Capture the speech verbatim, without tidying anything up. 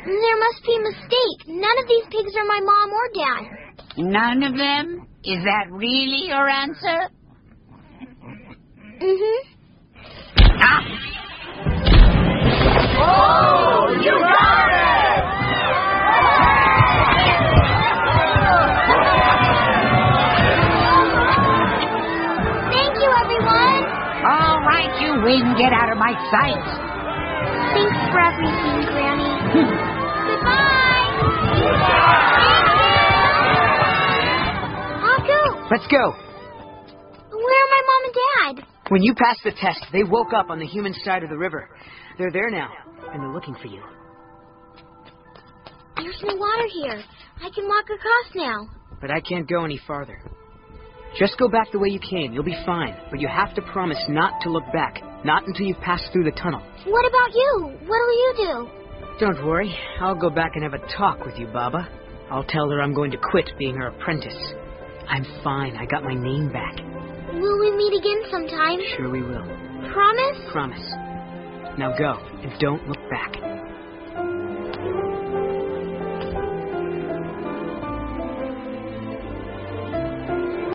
There must be a mistake. None of these pigs are my mom or dad. None of them? Is that really your answer? Mm-hmm. Ah! Oh, you got it! Thank you, everyone. All right, you win. Get out of my sight. Thanks for everything, Granny. Goodbye. Haku, Let's go. where are my mom and dad? When you passed the test, they woke up on the human side of the river. They're there now, and they're looking for you. There's no water here. I can walk across now. But I can't go any farther. Just go back the way you came. You'll be fine. But you have to promise not to look back. Not until you've passed through the tunnel. What about you? What'll you do? Don't worry. I'll go back and have a talk with you, Baba. I'll tell her I'm going to quit being her apprentice. I'm fine. I got my name back. Will we meet again sometime? Sure we will. Promise? Promise. Now go, and don't look back.